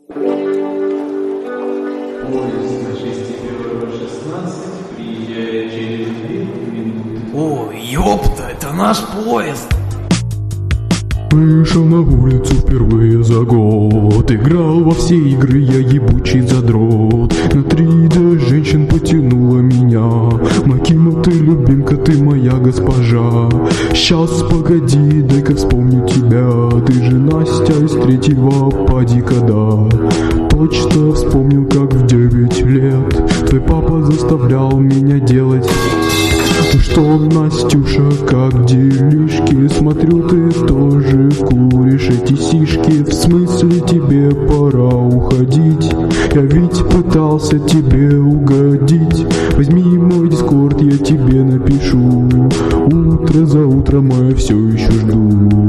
Поезд на 6116 приезжает через 2 минуты. О, ёпта, это наш поезд! Вышел на улицу впервые за год. Играл во все игры, я ебучий задрот. На 3D женщин потянула меня. Макима, ты любимка, ты моя госпожа. Щас, погоди, дай-ка вспомню тебя. Ты же Настя из 3-го падика, да. Точно вспомнил, как в 9 лет твой папа заставлял меня делать. Ну что, Настюша, как делишки? Смотрю, ты тоже куришь эти сишки. В смысле, тебе пора уходить? Я ведь пытался тебе угодить. Возьми мой дискорд, я тебе напишу. Утро за утром, я все еще жду.